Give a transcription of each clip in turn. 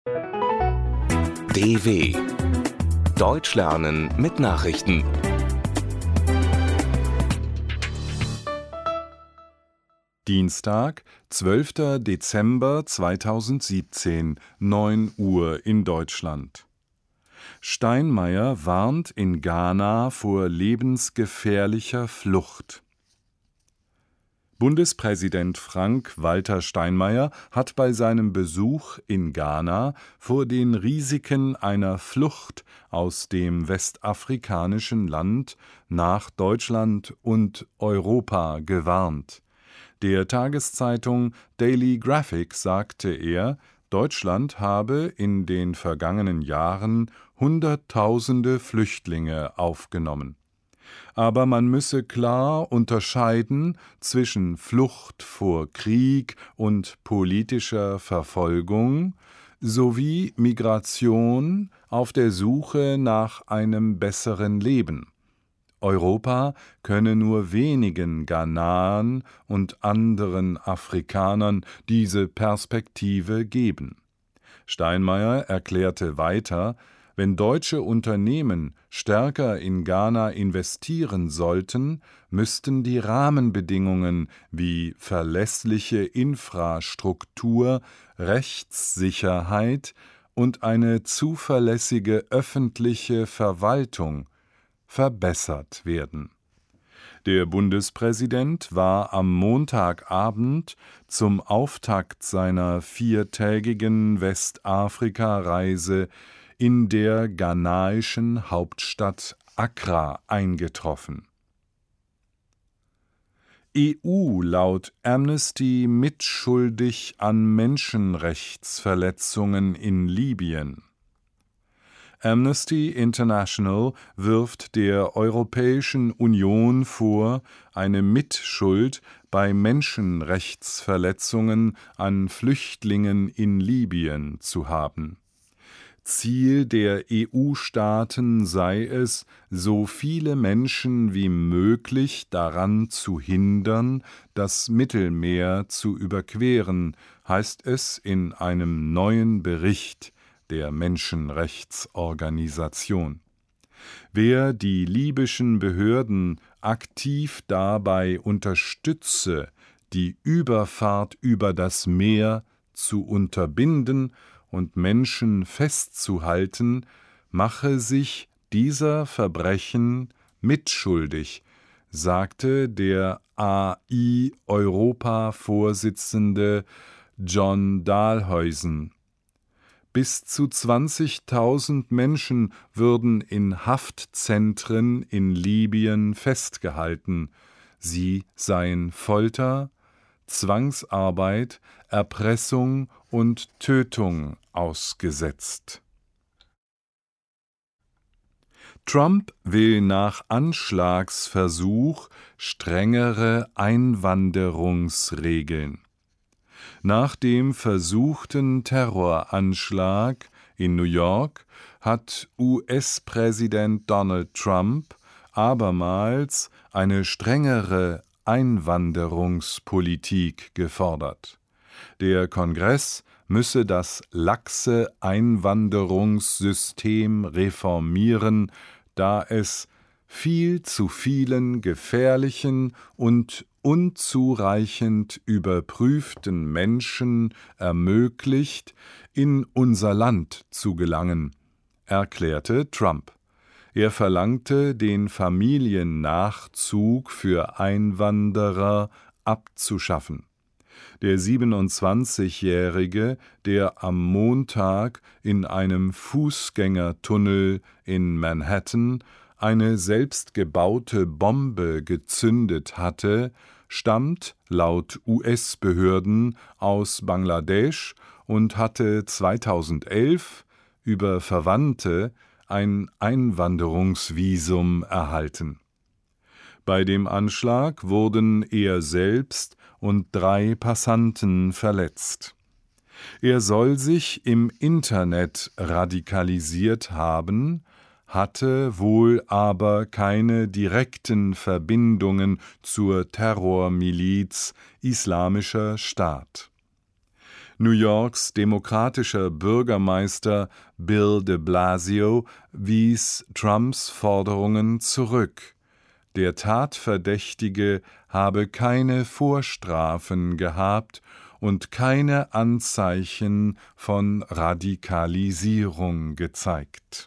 DW Deutsch lernen mit Nachrichten. Dienstag, 12. Dezember 2017, 9 Uhr in Deutschland. Steinmeier warnt in Ghana vor lebensgefährlicher Flucht. Bundespräsident Frank-Walter Steinmeier hat bei seinem Besuch in Ghana vor den Risiken einer Flucht aus dem westafrikanischen Land nach Deutschland und Europa gewarnt. Der Tageszeitung Daily Graphic sagte er, Deutschland habe in den vergangenen Jahren Hunderttausende Flüchtlinge aufgenommen. Aber man müsse klar unterscheiden zwischen Flucht vor Krieg und politischer Verfolgung sowie Migration auf der Suche nach einem besseren Leben. Europa könne nur wenigen Ghanaern und anderen Afrikanern diese Perspektive geben. Steinmeier erklärte weiter, wenn deutsche Unternehmen stärker in Ghana investieren sollten, müssten die Rahmenbedingungen wie verlässliche Infrastruktur, Rechtssicherheit und eine zuverlässige öffentliche Verwaltung verbessert werden. Der Bundespräsident war am Montagabend zum Auftakt seiner 4-tägigen Westafrika-Reise in der ghanaischen Hauptstadt Accra eingetroffen. EU laut Amnesty mitschuldig an Menschenrechtsverletzungen in Libyen. Amnesty International wirft der Europäischen Union vor, eine Mitschuld bei Menschenrechtsverletzungen an Flüchtlingen in Libyen zu haben. Ziel der EU-Staaten sei es, so viele Menschen wie möglich daran zu hindern, das Mittelmeer zu überqueren, heißt es in einem neuen Bericht der Menschenrechtsorganisation. Wer die libyschen Behörden aktiv dabei unterstütze, die Überfahrt über das Meer zu unterbinden und Menschen festzuhalten, mache sich dieser Verbrechen mitschuldig, sagte der AI-Europa-Vorsitzende John Dalhuisen. Bis zu 20.000 Menschen würden in Haftzentren in Libyen festgehalten. Sie seien Folter, Zwangsarbeit, Erpressung und Tötung ausgesetzt. Trump will nach Anschlagsversuch strengere Einwanderungsregeln. Nach dem versuchten Terroranschlag in New York hat US-Präsident Donald Trump abermals eine strengere Einwanderungspolitik gefordert. Der Kongress müsse das laxe Einwanderungssystem reformieren, da es viel zu vielen gefährlichen und unzureichend überprüften Menschen ermöglicht, in unser Land zu gelangen, erklärte Trump. Er verlangte, den Familiennachzug für Einwanderer abzuschaffen. Der 27-Jährige, der am Montag in einem Fußgängertunnel in Manhattan eine selbstgebaute Bombe gezündet hatte, stammt laut US-Behörden aus Bangladesch und hatte 2011 über Verwandte ein Einwanderungsvisum erhalten. Bei dem Anschlag wurden er selbst und 3 Passanten verletzt. Er soll sich im Internet radikalisiert haben, hatte wohl aber keine direkten Verbindungen zur Terrormiliz Islamischer Staat. New Yorks demokratischer Bürgermeister Bill de Blasio wies Trumps Forderungen zurück. Der Tatverdächtige habe keine Vorstrafen gehabt und keine Anzeichen von Radikalisierung gezeigt.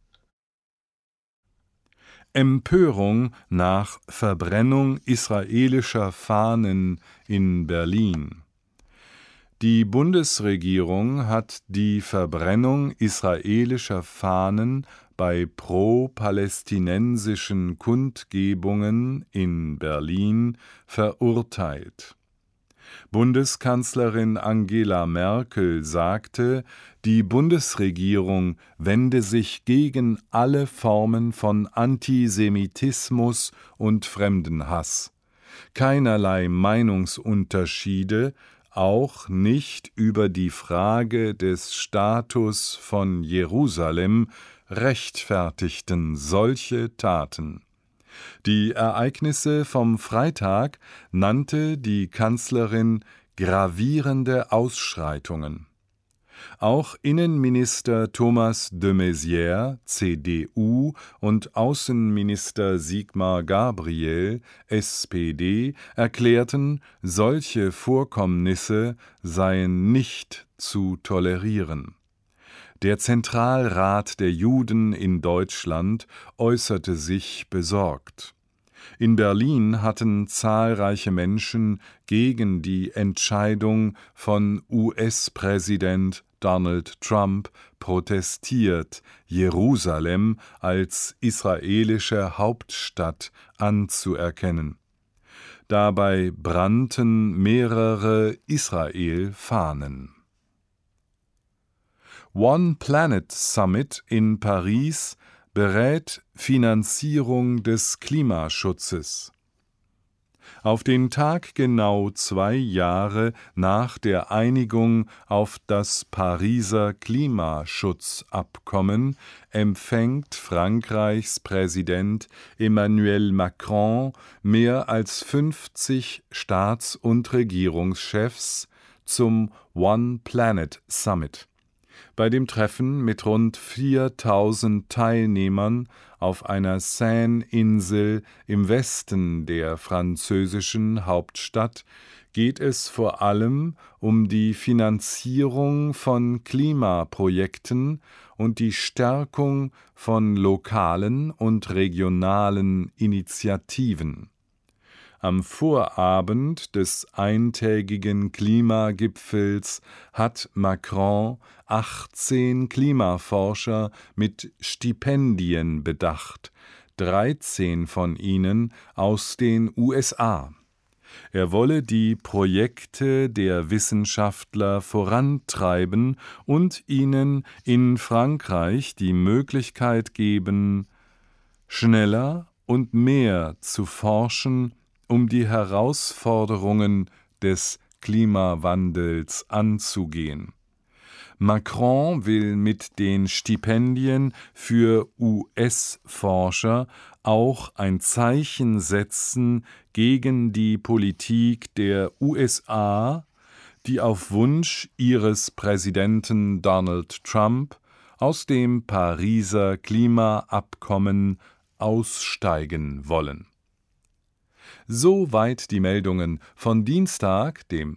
Empörung nach Verbrennung israelischer Fahnen in Berlin. Die Bundesregierung hat die Verbrennung israelischer Fahnen bei pro-palästinensischen Kundgebungen in Berlin verurteilt. Bundeskanzlerin Angela Merkel sagte, die Bundesregierung wende sich gegen alle Formen von Antisemitismus und Fremdenhass. Keinerlei Meinungsunterschiede, auch nicht über die Frage des Status von Jerusalem, rechtfertigten solche Taten. Die Ereignisse vom Freitag nannte die Kanzlerin gravierende Ausschreitungen. Auch Innenminister Thomas de Maizière, CDU, und Außenminister Sigmar Gabriel, SPD, erklärten, solche Vorkommnisse seien nicht zu tolerieren. Der Zentralrat der Juden in Deutschland äußerte sich besorgt. In Berlin hatten zahlreiche Menschen gegen die Entscheidung von US-Präsident Donald Trump protestiert, Jerusalem als israelische Hauptstadt anzuerkennen. Dabei brannten mehrere Israel-Fahnen. One Planet Summit in Paris berät Finanzierung des Klimaschutzes. Auf den Tag genau 2 Jahre nach der Einigung auf das Pariser Klimaschutzabkommen empfängt Frankreichs Präsident Emmanuel Macron mehr als 50 Staats- und Regierungschefs zum One Planet Summit. Bei dem Treffen mit rund 4.000 Teilnehmern auf einer Seine-Insel im Westen der französischen Hauptstadt geht es vor allem um die Finanzierung von Klimaprojekten und die Stärkung von lokalen und regionalen Initiativen. Am Vorabend des eintägigen Klimagipfels hat Macron 18 Klimaforscher mit Stipendien bedacht, 13 von ihnen aus den USA. Er wolle die Projekte der Wissenschaftler vorantreiben und ihnen in Frankreich die Möglichkeit geben, schneller und mehr zu forschen, um die Herausforderungen des Klimawandels anzugehen. Macron will mit den Stipendien für US-Forscher auch ein Zeichen setzen gegen die Politik der USA, die auf Wunsch ihres Präsidenten Donald Trump aus dem Pariser Klimaabkommen aussteigen wollen. Soweit die Meldungen von Dienstag, dem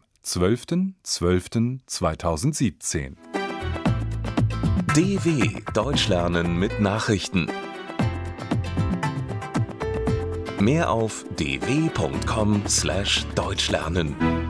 12.12.2017. DW Deutsch lernen mit Nachrichten. Mehr auf dw.com/deutschlernen.